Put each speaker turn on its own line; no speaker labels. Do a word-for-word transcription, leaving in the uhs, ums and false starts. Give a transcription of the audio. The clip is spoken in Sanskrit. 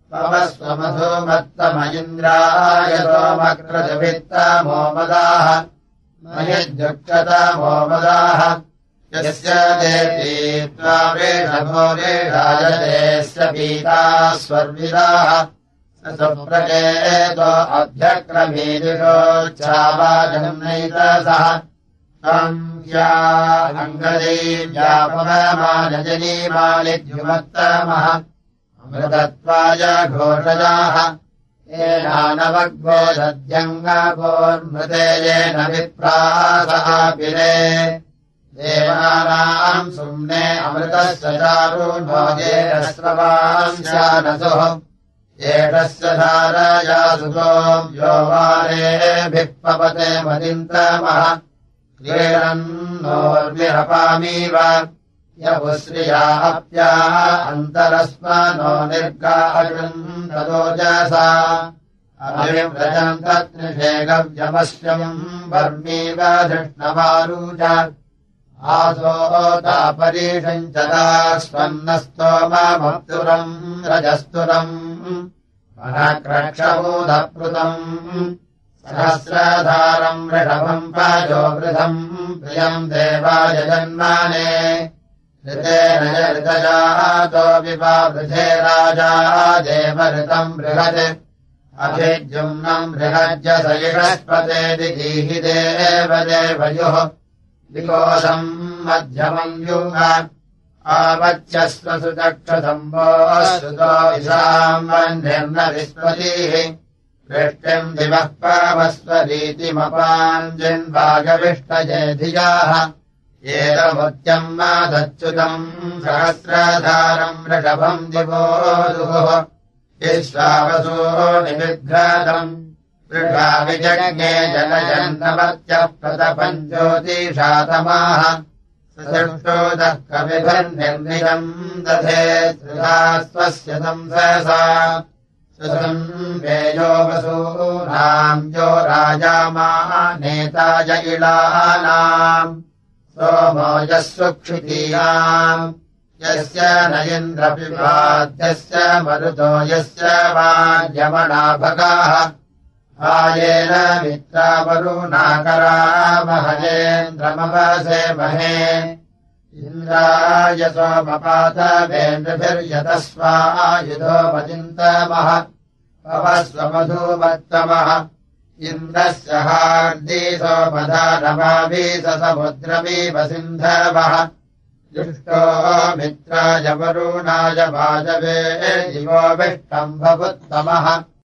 पवस्वमधुमत्तमयिन्द्राय सोमकृतवित्तमो मदाः मयिद्युक्षतमो मदाः यस्य देवी त्वा वृषभो वृषायतेऽस्य पीता स्वर्विदाः सुप्रकेतो अभ्यक्रमीदिषोच्छावाजन्नैतसः तम् या अङ्गदेव्यापमानजनीमालिद्युमत्तमः अमृतत्वाय घोषजाः येनानवग्भो दध्यङ्गभोर्मृते येन विप्रासहापिरे देवानाम् सुम्ने अमृतस्य चारुणो येनस्रवांशानसुः एषस्य धारया सुतो यो वारेभिः पवते मदिन्तमः क्रीडन्नोर्विहपामीव यपुश्रियाप्याः अन्तरस्मनो निर्गाहृन्दोजसा अभिव्रजम् तत्निषेगव्यमश्यम् वर्मीव धृष्णवारूज आसो तापरीषम् च दास्वन्नस्तोममप्तुरम् रजस्तुरम् मनक्रक्षमूधप्लुतम् सहस्रधारम् वृषभम् पाजो वृथम् प्रियम् देवाय जन्माने ऋतेन ऋतजातो विपावृधे राजा देवऋतम् बृहत् अभिद्युम्नम् बृहज्य सयिषस्पते दिगीहि देव देवयोः विकोशम् मध्यमम् युग आवच्यस्व सुचक्षसम्भो श्रुतो विशाम् वह्निर्न विस्पतिः वृष्टिम् दिवः पावस्वरीतिमपाञ्जिन्वागविष्टये धियाः एतमुच्यम् मादच्युतम् सहस्रधारम् वृषभम् दिवो दुः विश्वावसो निविघ्रातम् वृषा विजज्ञे जनजन्नवर्त्यः प्रतपम् ज्योतिषातमाः सृष्टोदः कविभिर्निर्निजम् दधे त्रिधा स्वस्य संससा सुसंवेयो वसूनाम् जो राजामाः नेताय इळानाम् सोमो यः सुक्षितीनाम् यस्य न इन्द्रपिबाध्यस्य मरुतो यस्य वार्यमणाभगाः आयेन मित्रावरुणाकरामहयेन्द्रमवसे महे इन्द्राय सोमपातवेन्द्रभिर्यतस्वायुधो मदिन्तमः पवस्वमधूमत्तमः इन्द्रस्य हार्दी सोमधानमावीस समुद्रमीव सिन्धवः जुष्टो मित्राय वरुणाय वाजवे दिवो विष्टम् भवुत्तमः